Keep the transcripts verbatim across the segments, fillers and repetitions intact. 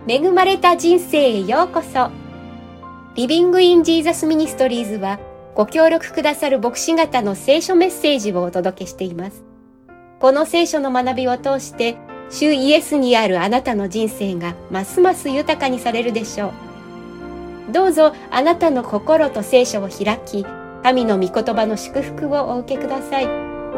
恵まれた人生へようこそ。リビングインジーザスミニストリーズはご協力くださる牧師方の聖書メッセージをお届けしています。この聖書の学びを通して主イエスにあるあなたの人生がますます豊かにされるでしょう。どうぞあなたの心と聖書を開き、神の御言葉の祝福をお受けください。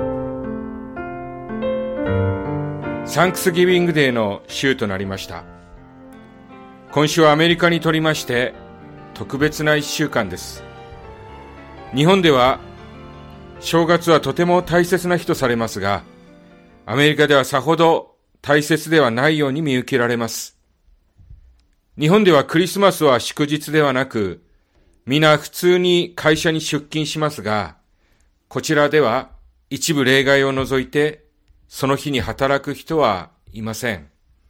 サンクスギビングデーの週となりました。今週はアメリカにとりまして特別な一週間です。日本では正月はとても大切な日とされますが、アメリカではさほど大切ではないように見受けられます。日本ではクリスマスは祝日ではなく、皆普通に会社に出勤しますが、こちらでは一部例外を除いてその日に働く人はいません。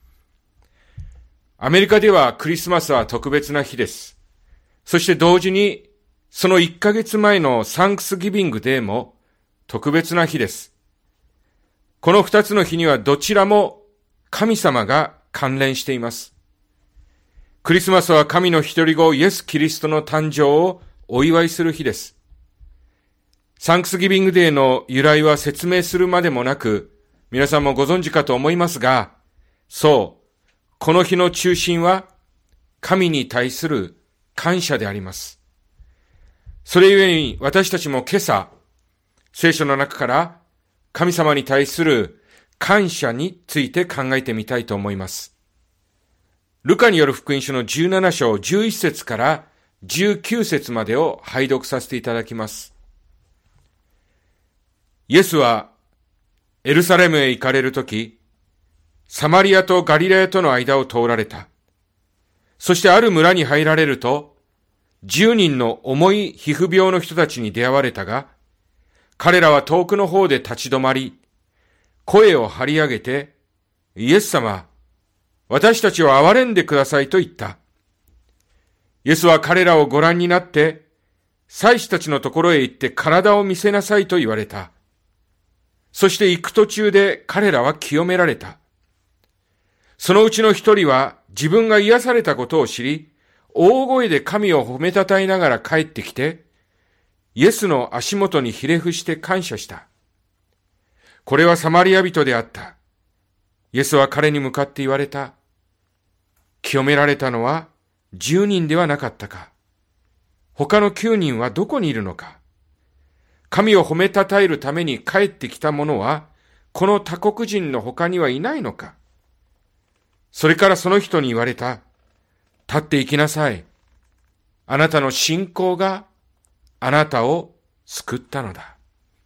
アメリカではクリスマスは特別な日です。そして同時にそのいっかげつまえのサンクスギビングデーも特別な日です。この二つの日にはどちらも神様が関連しています。クリスマスは神の一人子イエス・キリストの誕生をお祝いする日です。サンクスギビングデーの由来は説明するまでもなく、皆さんもご存知かと思いますが、そう、この日の中心は神に対する感謝であります。それゆえに私たちも今朝、聖書の中から神様に対する感謝について考えてみたいと思います。ルカによる福音書のじゅうなな章じゅういち節からじゅうきゅう節までを拝読させていただきます。イエスはエルサレムへ行かれるとき、サマリアとガリラヤとの間を通られた。そしてある村に入られると、十人の重い皮膚病の人たちに出会われたが、彼らは遠くの方で立ち止まり、声を張り上げて、イエス様、私たちを憐れんでくださいと言った。イエスは彼らをご覧になって、祭司たちのところへ行って体を見せなさいと言われた。そして行く途中で彼らは清められた。そのうちの一人は自分が癒されたことを知り、大声で神を褒めたたえながら帰ってきて、イエスの足元にひれ伏して感謝した。これはサマリア人であった。イエスは彼に向かって言われた。清められたのは十人ではなかったか。他の九人はどこにいるのか。神を褒めたたえるために帰ってきた者は、この他国人の他にはいないのか。それからその人に言われた。立って行きなさい。あなたの信仰があなたを救ったのだ。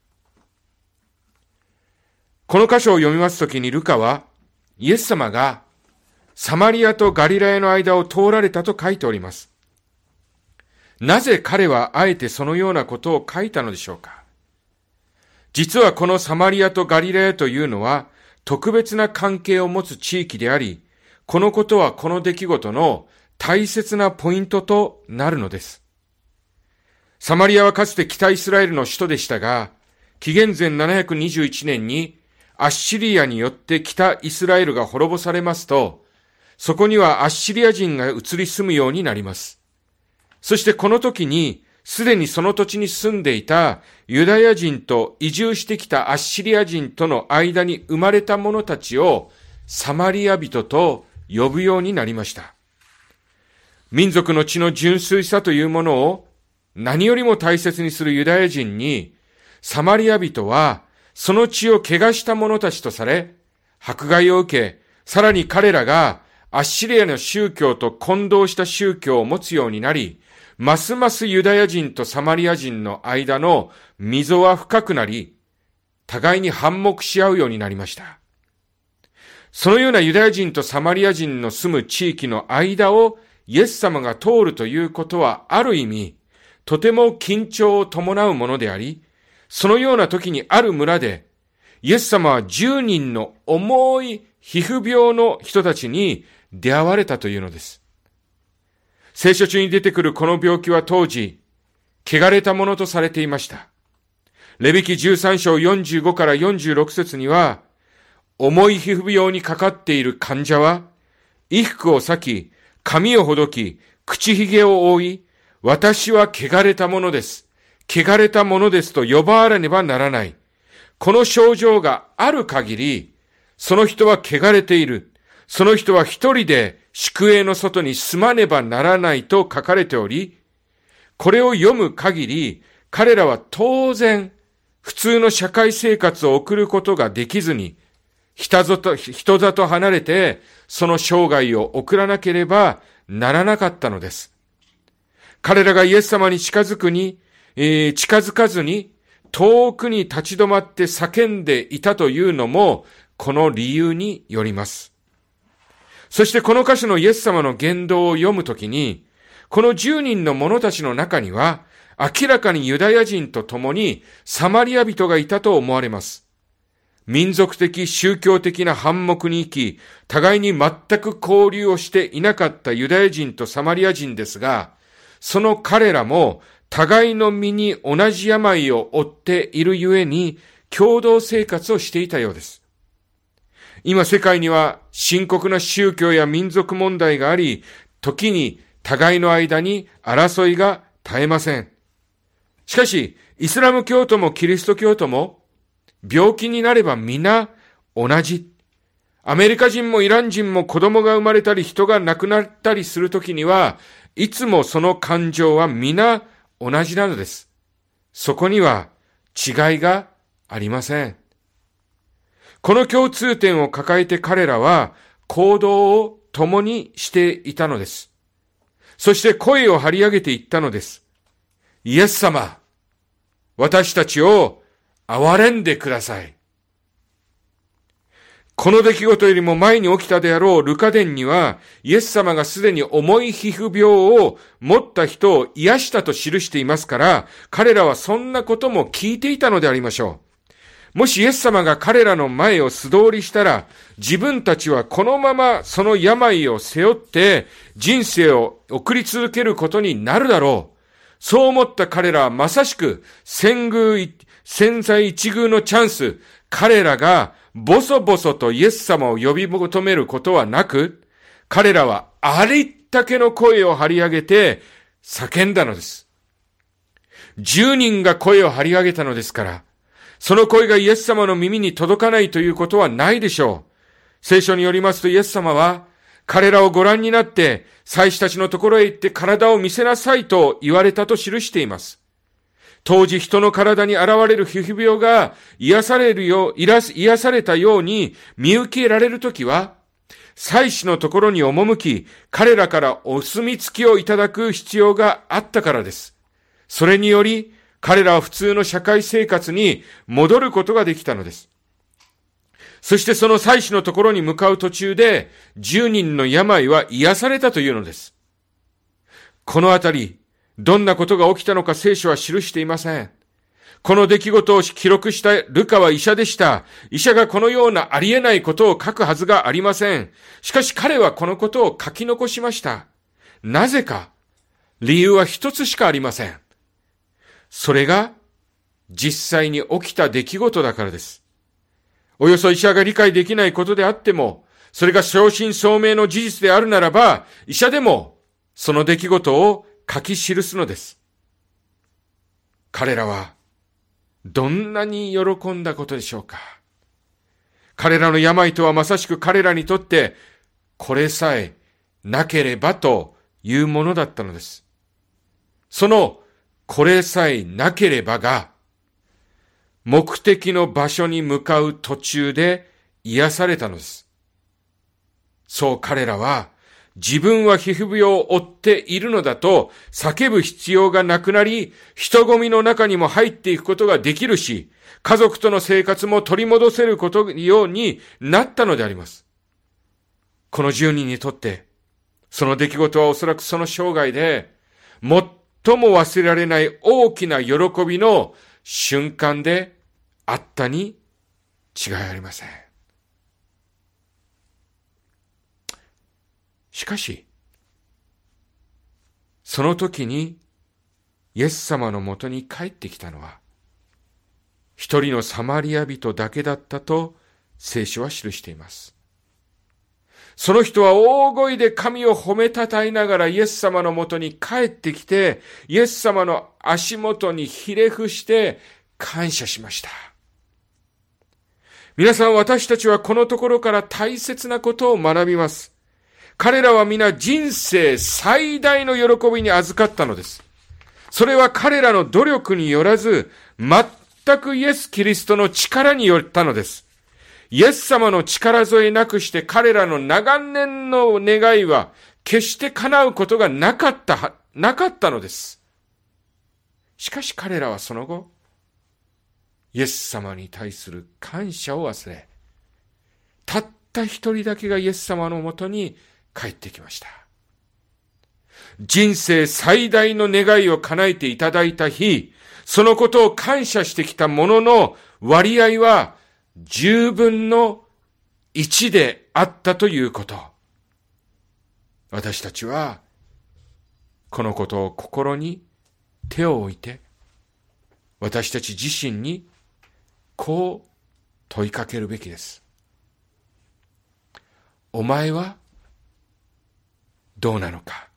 この箇所を読みますときにルカは、イエス様がサマリアとガリラヤの間を通られたと書いております。なぜ彼はあえてそのようなことを書いたのでしょうか。実はこのサマリアとガリラヤというのは特別な関係を持つ地域であり、このことはこの出来事の大切なポイントとなるのです。サマリアはかつて北イスラエルの首都でしたが、紀元前ななひゃくにじゅういちねんにアッシリアによって北イスラエルが滅ぼされますと、そこにはアッシリア人が移り住むようになります。そしてこの時に、すでにその土地に住んでいたユダヤ人と移住してきたアッシリア人との間に生まれた者たちをサマリア人と呼ぶようになりました。民族の血の純粋さというものを何よりも大切にするユダヤ人に、サマリア人はその血を汚した者たちとされ、迫害を受け、さらに彼らがアッシリアの宗教と混同した宗教を持つようになり、ますますユダヤ人とサマリア人の間の溝は深くなり、互いに反目し合うようになりました。そのようなユダヤ人とサマリア人の住む地域の間をイエス様が通るということはある意味、とても緊張を伴うものであり、そのような時にある村で、イエス様は十人の重い皮膚病の人たちに出会われたというのです。聖書中に出てくるこの病気は当時、汚れたものとされていました。レビ記じゅうさん章よんじゅうごからよんじゅうろく節には、重い皮膚病にかかっている患者は、 衣服を裂き、髪をほどき、口ひげを覆い、私は汚れたものです。汚れたものですと呼ばわれねばならない。この症状がある限り、その人は汚れている。その人は一人で宿営の外に住まねばならないと書かれており、これを読む限り、彼らは当然、普通の社会生活を送ることができずに、人里、人里離れて、その生涯を送らなければならなかったのです。彼らがイエス様に近づくに、えー、近づかずに、遠くに立ち止まって叫んでいたというのも、この理由によります。そしてこの箇所のイエス様の言動を読むときに、このじゅうにんの者たちの中には、明らかにユダヤ人と共にサマリア人がいたと思われます。民族的、宗教的な反目に生き、互いに全く交流をしていなかったユダヤ人とサマリア人ですが、その彼らも互いの身に同じ病を負っているゆえに共同生活をしていたようです。今世界には深刻な宗教や民族問題があり、時に互いの間に争いが絶えません。しかし、イスラム教徒もキリスト教徒も、病気になれば皆同じ。アメリカ人もイラン人も子供が生まれたり人が亡くなったりするときには、いつもその感情は皆同じなのです。そこには違いがありません。この共通点を抱えて彼らは行動を共にしていたのです。そして声を張り上げていったのです。イエス様、私たちを憐れんでください。この出来事よりも前に起きたであろうルカ伝には、イエス様がすでに重い皮膚病を持った人を癒したと記していますから、彼らはそんなことも聞いていたのでありましょう。もしイエス様が彼らの前を素通りしたら、自分たちはこのままその病を背負って人生を送り続けることになるだろう。そう思った彼らはまさしく千偶千載一遇のチャンス、彼らがボソボソとイエス様を呼び求めることはなく、彼らはありったけの声を張り上げて叫んだのです。十人が声を張り上げたのですから、その声がイエス様の耳に届かないということはないでしょう。聖書によりますとイエス様は、彼らをご覧になって、祭司たちのところへ行って体を見せなさいと言われたと記しています。当時人の体に現れる皮膚病が癒されるよう、癒されたように見受けられるときは、祭司のところに赴き、彼らからお墨付きをいただく必要があったからです。それにより、彼らは普通の社会生活に戻ることができたのです。そしてその祭司のところに向かう途中で、十人の病は癒されたというのです。このあたり、どんなことが起きたのか聖書は記していません。この出来事を記録したルカは医者でした。医者がこのようなありえないことを書くはずがありません。しかし彼はこのことを書き残しました。なぜか、理由は一つしかありません。それが実際に起きた出来事だからです。およそ医者が理解できないことであっても、それが正真正銘の事実であるならば、医者でもその出来事を書き記すのです。彼らはどんなに喜んだことでしょうか。彼らの病とはまさしく彼らにとってこれさえなければというものだったのです。そのこれさえなければが目的の場所に向かう途中で癒されたのです。そう彼らは自分は皮膚病を負っているのだと叫ぶ必要がなくなり、人混みの中にも入っていくことができるし、家族との生活も取り戻せることようになったのであります。このじゅうにんにとって、その出来事はおそらくその生涯で、最も忘れられない大きな喜びの瞬間であったに違いありません。しかし、その時にイエス様のもとに帰ってきたのは、一人のサマリア人だけだったと聖書は記しています。 その人は大声で神を褒めたたえながらイエス様のもとに帰ってきて、イエス様の足元にひれ伏して感謝しました。皆さん、私たちはこのところから大切なことを学びます。彼らは皆人生最大の喜びに預かったのです。それは彼らの努力によらず、全くイエス・キリストの力によったのです。イエス様の力添えなくして彼らの長年の願いは決して叶うことがなかった、なかったのです。しかし彼らはその後、イエス様に対する感謝を忘れ、たった一人だけがイエス様のもとに帰ってきました。人生最大の願いを叶えていただいた日、そのことを感謝してきたものの割合はじゅうぶんのいちであったということ。私たちはこのことを心に手を置いて、私たち自身にこう問いかけるべきです。お前はどうなのか。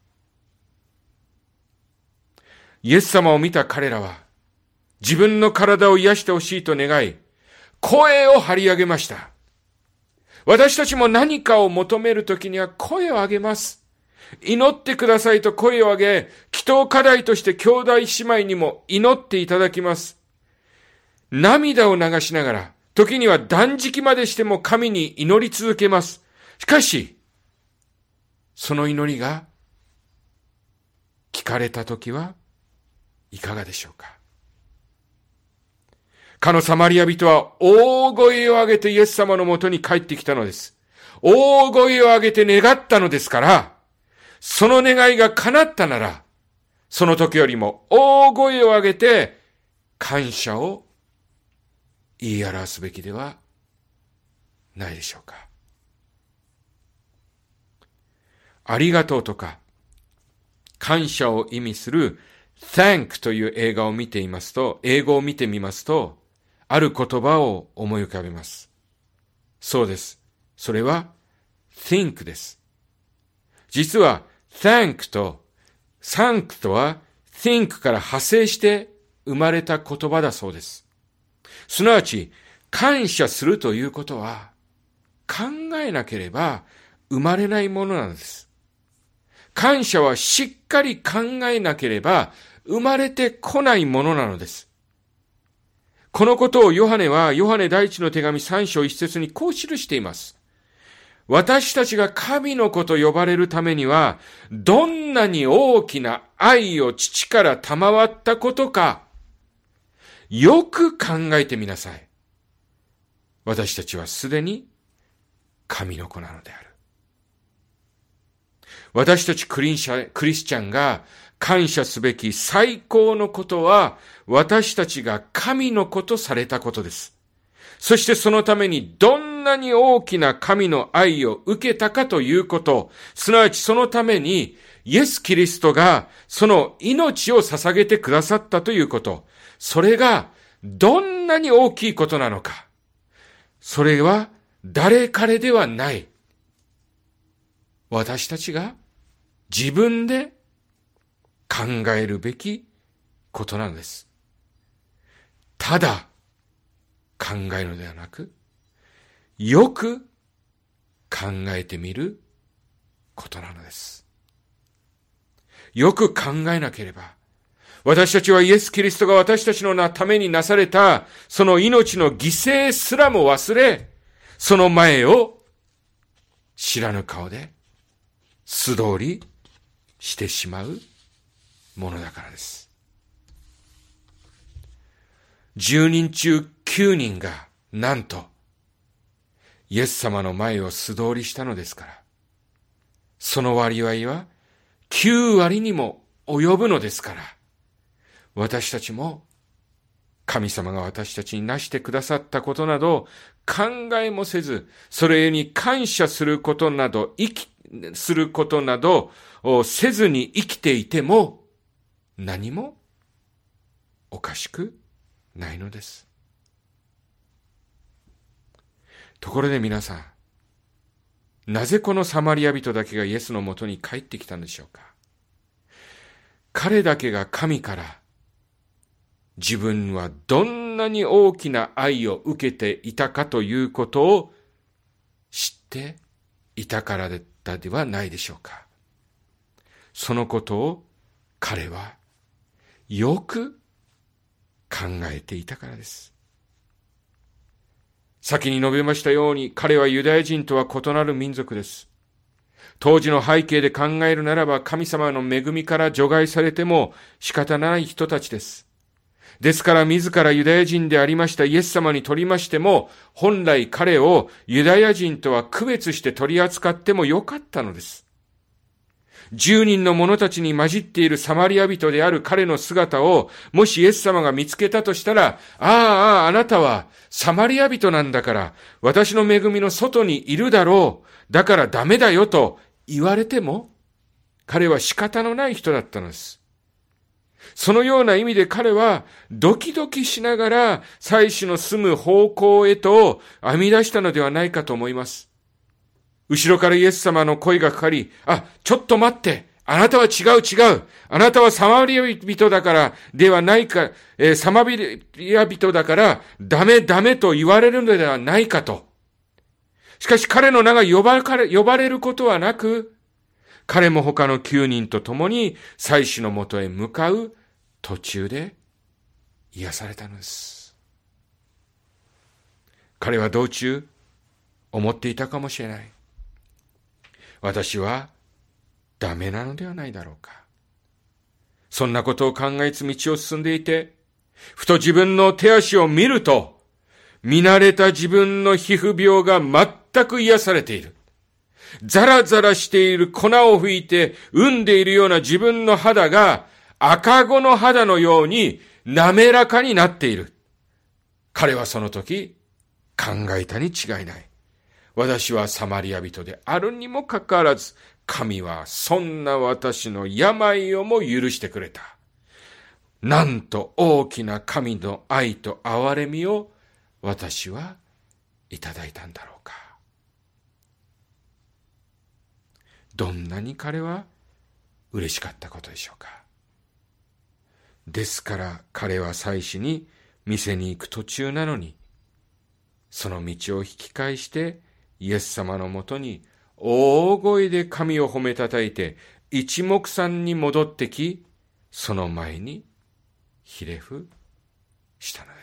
イエス様を見た彼らは自分の体を癒してほしいと願い、声を張り上げました。私たちも何かを求めるときには声を上げます。祈ってくださいと声を上げ、祈祷課題として兄弟姉妹にも祈っていただきます。涙を流しながら、時には断食までしても神に祈り続けます。しかし、その祈りが聞かれたときはいかがでしょうか。かのサマリア人は大声を上げてイエス様のもとに帰ってきたのです。大声を上げて願ったのですから、その願いが叶ったなら、その時よりも大声を上げて感謝を言い表すべきではないでしょうか。ありがとうとか感謝を意味する Thank という映画を見ていますと、英語を見てみますと、ある言葉を思い浮かべます。そうです。それは Think です。実は Thank と Thank とは Think から派生して生まれた言葉だそうです。すなわち感謝するということは考えなければ生まれないものなんです。感謝はしっかり考えなければ生まれてこないものなのです。このことをヨハネはヨハネ第一の手紙さん章いち節にこう記しています。私たちが神の子と呼ばれるためには、どんなに大きな愛を父から賜ったことか、よく考えてみなさい。私たちはすでに神の子なのである。私たちクリスチャンが感謝すべき最高のことは、私たちが神の子とされたことです。そしてそのためにどんなに大きな神の愛を受けたかということ、すなわちそのためにイエス・キリストがその命を捧げてくださったということ、それがどんなに大きいことなのか、それは誰彼ではない。私たちが自分で考えるべきことなんです。ただ考えるのではなく、よく考えてみることなのです。よく考えなければ、私たちはイエス・キリストが私たちのためになされたその命の犠牲すらも忘れ、その前を知らぬ顔で素通りしてしまうものだからです。じゅうにん中きゅうにんがなんとイエス様の前を素通りしたのですから、その割合はきゅう割にも及ぶのですから、私たちも神様が私たちになしてくださったことなど考えもせず、それに感謝することなど生きすることなどをせずに生きていても何もおかしくないのです。ところで皆さん、 なぜこのサマリア人だけがイエスのもとに帰ってきたんでしょうか。彼だけが神から自分はどんなに大きな愛を受けていたかということを知っていたからだったではないでしょうか。そのことを彼はよく考えていたからです。先に述べましたように、彼はユダヤ人とは異なる民族です。当時の背景で考えるならば、神様の恵みから除外されても仕方ない人たちです。ですから自らユダヤ人でありましたイエス様にとりましても、本来彼をユダヤ人とは区別して取り扱ってもよかったのです。十人の者たちに混じっているサマリア人である彼の姿を、もしイエス様が見つけたとしたら、ああ、ああ、あなたはサマリア人なんだから、私の恵みの外にいるだろう。だからダメだよと言われても、彼は仕方のない人だったのです。そのような意味で彼はドキドキしながら祭司の住む方向へと編み出したのではないかと思います。後ろからイエス様の声がかかり、あ、ちょっと待って、あなたは違う違う、あなたはサマリア人だからではないか、えー、サマリア人だからダメダメと言われるのではないかと。しかし彼の名が呼ばれ、呼ばれることはなく、彼も他のきゅうにんと共に祭司のもとへ向かう途中で癒されたのです。彼は道中思っていたかもしれない。私はダメなのではないだろうか。そんなことを考えつ道を進んでいて、ふと自分の手足を見ると、見慣れた自分の皮膚病が全く癒されている。ザラザラしている粉を吹いて産んでいるような自分の肌が赤子の肌のように滑らかになっている。彼はその時考えたに違いない。私はサマリア人であるにもかかわらず、神はそんな私の病をも許してくれた。なんと大きな神の愛と憐れみを私はいただいたんだろうか。どんなに彼は嬉しかったことでしょうか。ですから彼は祭司に店に行く途中なのに、その道を引き返してイエス様のもとに大声で神を褒めたたいて一目散に戻ってき、その前にひれ伏したのです。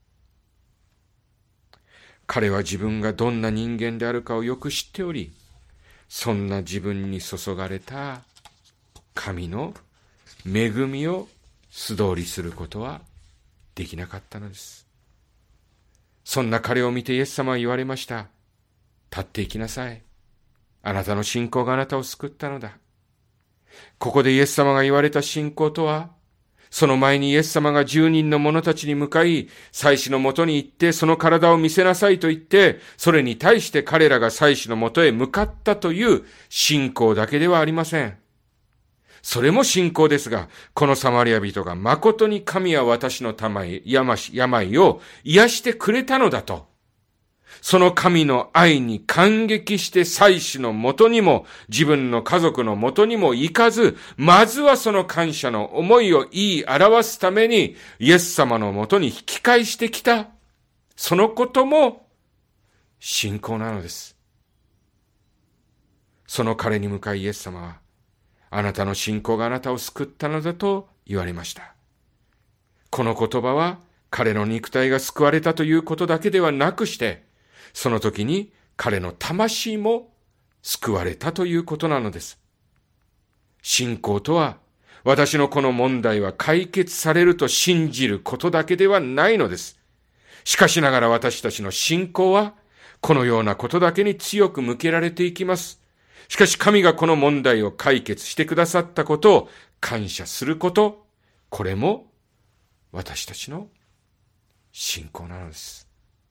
彼は自分がどんな人間であるかをよく知っており、そんな自分に注がれた神の恵みを素通りすることはできなかったのです。そんな彼を見てイエス様は言われました。立って行きなさい。あなたの信仰があなたを救ったのだ。ここでイエス様が言われた信仰とは、その前にイエス様が十人の者たちに向かい、祭司のもとに行ってその体を見せなさいと言って、それに対して彼らが祭司のもとへ向かったという信仰だけではありません。それも信仰ですが、このサマリア人が誠に神は私の病を癒してくれたのだと、その神の愛に感激して祭司のもとにも自分の家族のもとにも行かず、まずはその感謝の思いを言い表すためにイエス様のもとに引き返してきた。そのことも信仰なのです。その彼に向かいイエス様は、あなたの信仰があなたを救ったのだと言われました。この言葉は彼の肉体が救われたということだけではなくして、その時に彼の魂も救われたということなのです。信仰とは、私のこの問題は解決されると信じることだけではないのです。しかしながら私たちの信仰は、このようなことだけに強く向けられていきます。しかし神がこの問題を解決してくださったことを感謝すること、これも私たちの信仰なのです。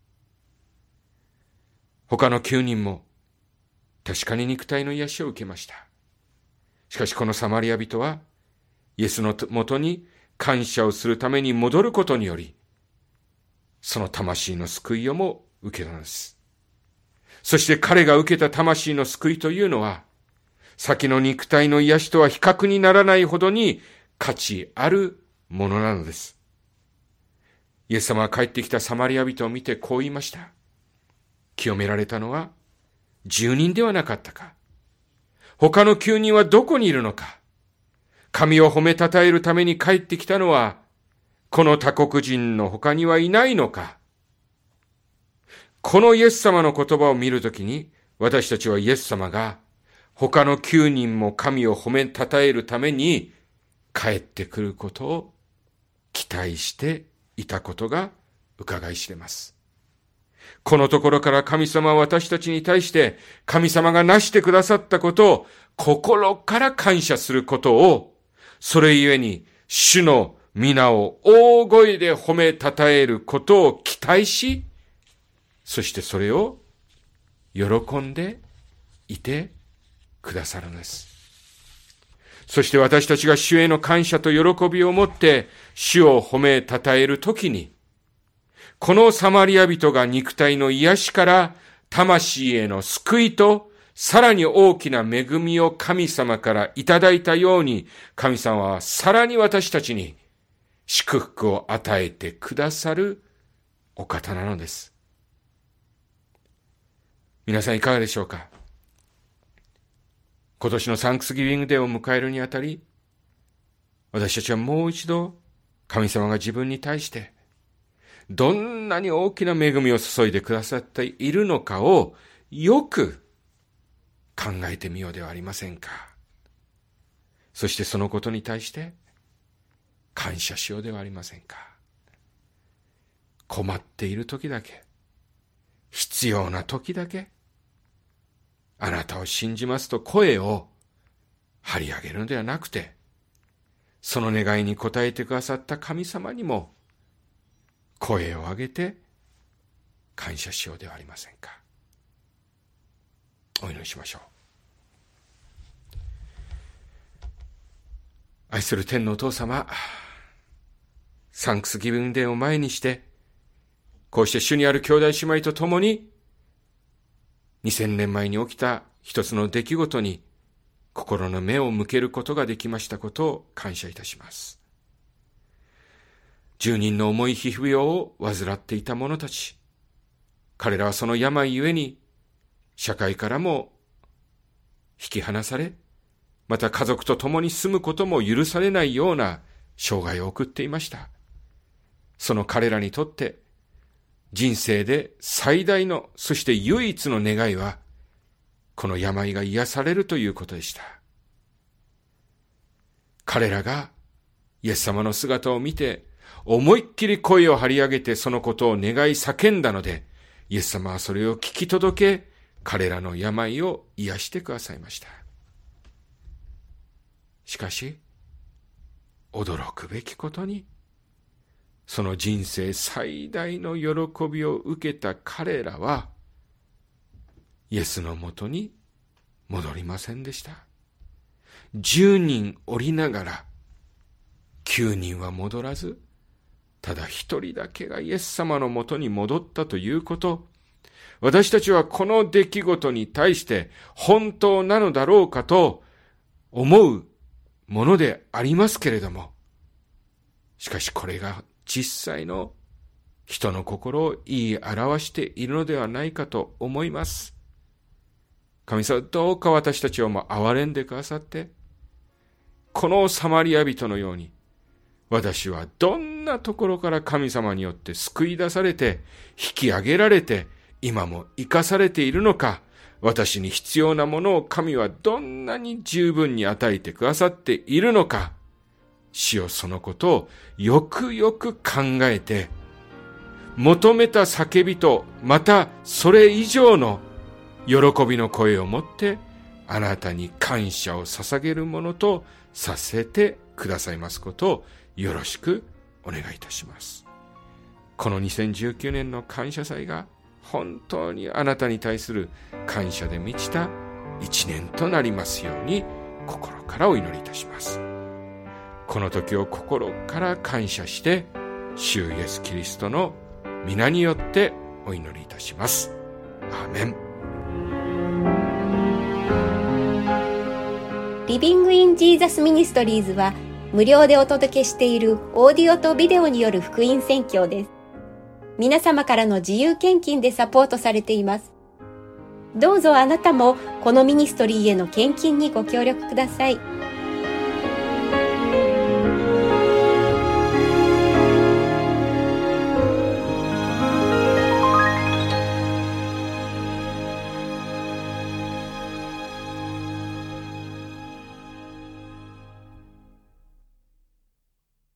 他のきゅうにんも確かに肉体の癒しを受けました。しかしこのサマリア人はイエスのもとに感謝をするために戻ることにより、その魂の救いをも受けたのです。 そして彼が受けた魂の救いというのは、先の肉体の癒しとは比較にならないほどに価値あるものなのです。イエス様は帰ってきたサマリア人を見てこう言いました。清められたのは十人ではなかったか。他の九人はどこにいるのか。神を褒めたたえるために帰ってきたのは、この他国人の他にはいないのか。このイエス様の言葉を見るときに、私たちはイエス様が他の九人も神を褒めたたえるために帰ってくることを期待していたことが伺い知れます。このところから神様は私たちに対して神様がなしてくださったことを心から感謝することを、それゆえに主の皆を大声で褒めたたえることを期待し、そしてそれを喜んでいてくださるのです。そして私たちが主への感謝と喜びを持って主を褒めたたえるときに、このサマリア人が肉体の癒しから魂への救いとさらに大きな恵みを神様からいただいたように、神様はさらに私たちに祝福を与えてくださるお方なのです。皆さんいかがでしょうか。今年のサンクスギビングデーを迎えるにあたり、私たちはもう一度神様が自分に対してどんなに大きな恵みを注いでくださっているのかをよく考えてみようではありませんか。そしてそのことに対して感謝しようではありませんか。困っている時だけ、必要な時だけ、あなたを信じますと声を張り上げるのではなくて、その願いに応えてくださった神様にも声を上げて感謝しようではありませんか。お祈りしましょう。愛する天のお父様、サンクスギビングデーを前にして、こうして主にある兄弟姉妹と共ににせんねんまえに起きた一つの出来事に心の目を向けることができましたことを感謝いたします。十人の重い皮膚病を患っていた者たち、彼らはその病ゆえに社会からも引き離され、また家族と共に住むことも許されないような生涯を送っていました。その彼らにとって人生で最大の、そして唯一の願いは、この病が癒されるということでした。彼らがイエス様の姿を見て、思いっきり声を張り上げてそのことを願い叫んだので、イエス様はそれを聞き届け、彼らの病を癒してくださいました。しかし、驚くべきことに、その人生最大の喜びを受けた彼らは、イエスのもとに戻りませんでした。十人おりながら、九人は戻らず、ただ一人だけがイエス様のもとに戻ったということ、私たちはこの出来事に対して本当なのだろうかと思うものでありますけれども、しかしこれが実際の人の心を言い表しているのではないかと思います。神様、どうか私たちをも憐れんでくださって、このサマリア人のように、私はどんなところから神様によって救い出されて、引き上げられて、今も生かされているのか、私に必要なものを神はどんなに十分に与えてくださっているのか、主よ、そのことをよくよく考えて、求めた叫びと、またそれ以上の喜びの声を持って、あなたに感謝を捧げるものとさせてくださいますことをよろしくお願いいたします。このにせんじゅうきゅうねんの感謝祭が本当にあなたに対する感謝で満ちた一年となりますように心からお祈りいたします。この時を心から感謝して主イエスキリストの皆によってお祈りいたします。アーメン。 リビングインジーザスミニストリーズは無料でお届けしているオーディオとビデオによる福音宣教です。皆様からの自由献金でサポートされています。どうぞあなたもこのミニストリーへの献金にご協力ください。